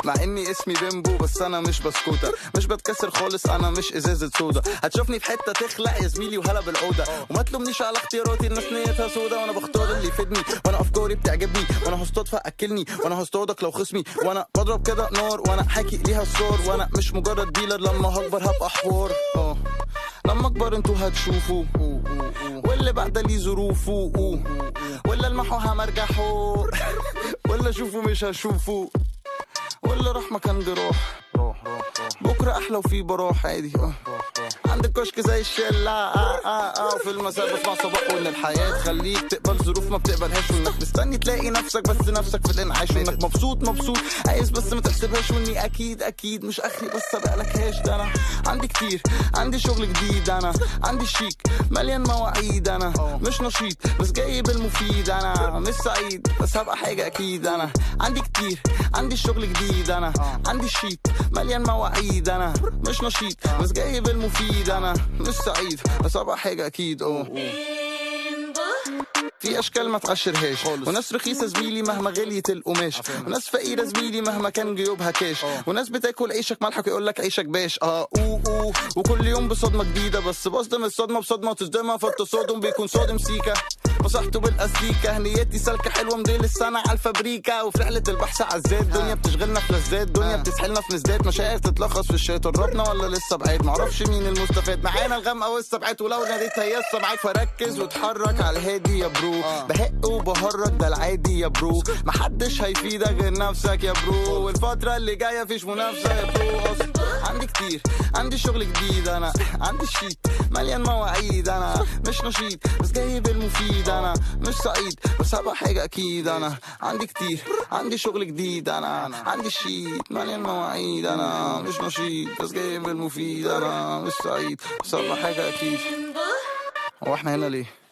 مع اني اسمي بيمبو بس انا مش بسكوتة، مش بتكسر خالص انا مش ازازة سودا. هتشوفني في حتة تخلق يا زميلي وهلا بالعودة، وما تلومنيش على اختياراتي الناس نيتها سودا، وانا بختار اللي يفيدني وانا افكاري بتعجبني، وانا هصطاد فاكلني وانا هصطادك لو خصمي، وانا بضرب كده نار وانا حاكي ليها الصور، وانا مش مجرد ديلر لما هكبر هبقى حوار. لما اكبر انتوا هتشوفوا واللي بعد لي ظروفه، ولا المحوها مرجحوا ولا شوفوا مش هشوفوا، ولا راح مكان جراح بكره احلى وفي براح عادي. عندك كشك زي الشلة في المساء بسمع صباح، وان الحياة تخليك تقبل ظروف ما بتقبلهاش، وانك مستني تلاقي نفسك بس نفسك في الانعاش، وانك مبسوط عايز بس ما تحسبهاش، واني اكيد مش اخري بس ابقالكهاش. ده انا عندي كتير، عندي شغل جديد، انا عندي شيك مليان مواعيد، انا مش نشيط بس جاي بالمفيد، انا مش سعيد بس هبقى حاجة اكيد. انا عندي كتير، عندي شغل جديد، انا عندي شيك مليان مواعيد، انا مش نشيط بس جاي بالمفيد، انا مش سعيد بس هبقى حاجة اكيد. في اشكال ما تعشرهاش، وناس رخيصه زميلي مهما غليت القماش، وناس فقيره زميلي مهما كان جيوبها كاش، وناس بتاكل عيشك ملحك يقول لك عيشك باش. وكل يوم بصدمه جديده، بس بصدم الصدمه بصدمه وتصدمها، فالتصادم بيكون صادم سيكا وصحته بالأسليكة. هنيتي سالكة حلوة مديل السنة على الفابريكا، وفي رحلة البحث عالذات الدنيا بتشغلنا في لذات، الدنيا بتسحلنا في مزدات، مشاعر تتلخص في الشات. قربنا ولا لسه بعيد معرفش مين المستفاد، معانا الغامقة والسبعات، ولو ناديت هيصة معاك فركز وتحرك على الهادي يا برو. بهق وبهرج ده العادي يا برو، محدش هيفيدك غير نفسك يا برو، والفترة اللي جاية فيش منافسة يا برو. أصلا عندي كتير، عندي شغل جديد، أنا عندي شيت مليان مواعيد، أنا مش نشيط بس جاي بالمفيد، أنا مش سعيد بس هبقى حاجة أكيد. أنا عندي كتير، عندي شغل جديد، أنا عندي شيت مليان مواعيد، أنا مش نشيط بس جاي بالمفيد، أنا مش سعيد بس هبقى حاجة أكيد. هو احنا هنا ليه؟